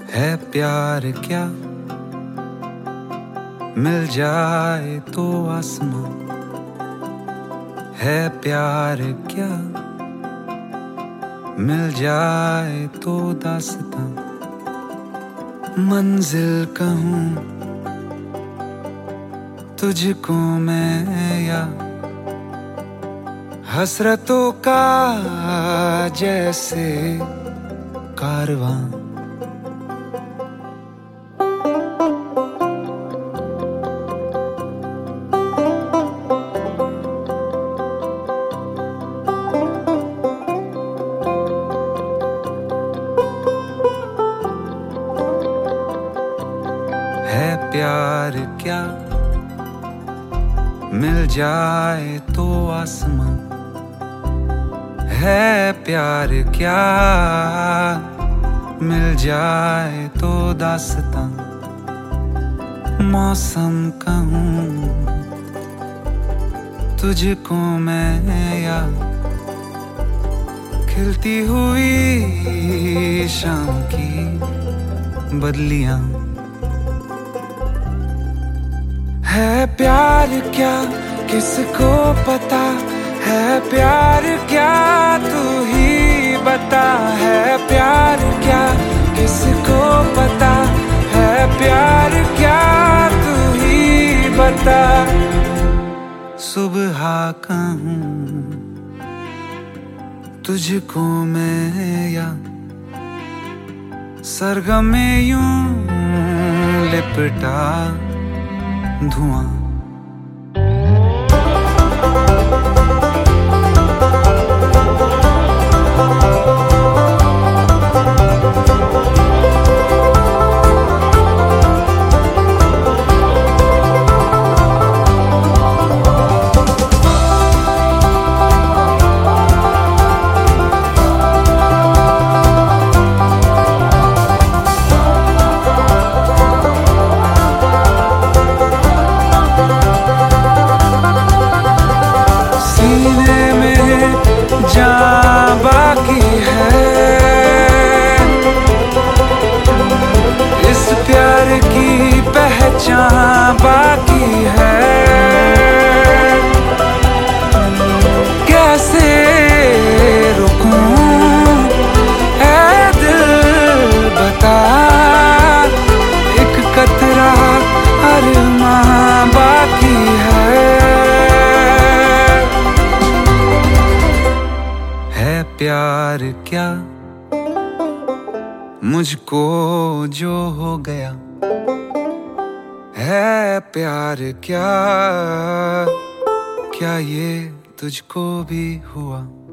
है प्यार क्या मिल जाए तो आसमां, है प्यार क्या मिल जाए तो दास्तां। मंजिल कहूँ तुझको मैं या हसरतों का जैसे कारवां। है प्यार क्या मिल जाए तो आसमां, है प्यार क्या मिल जाए तो दास्तां। मौसम कहूँ तुझको मैं या खिलती हुई शाम की बदलियां। है प्यार क्या किसको पता, है प्यार क्या तू ही बता। है प्यार क्या किसको पता, है प्यार क्या तू ही बता। सुबह कहूँ तुझको मैं या सरगम में यूं लिपटा धुआं। जान बाकी है इस प्यार की पहचान बाकी है। कैसे रुकूं ऐ दिल बता, एक कतरा अरमां बाकी है। प्यार क्या मुझको जो हो गया, है प्यार क्या क्या ये तुझको भी हुआ।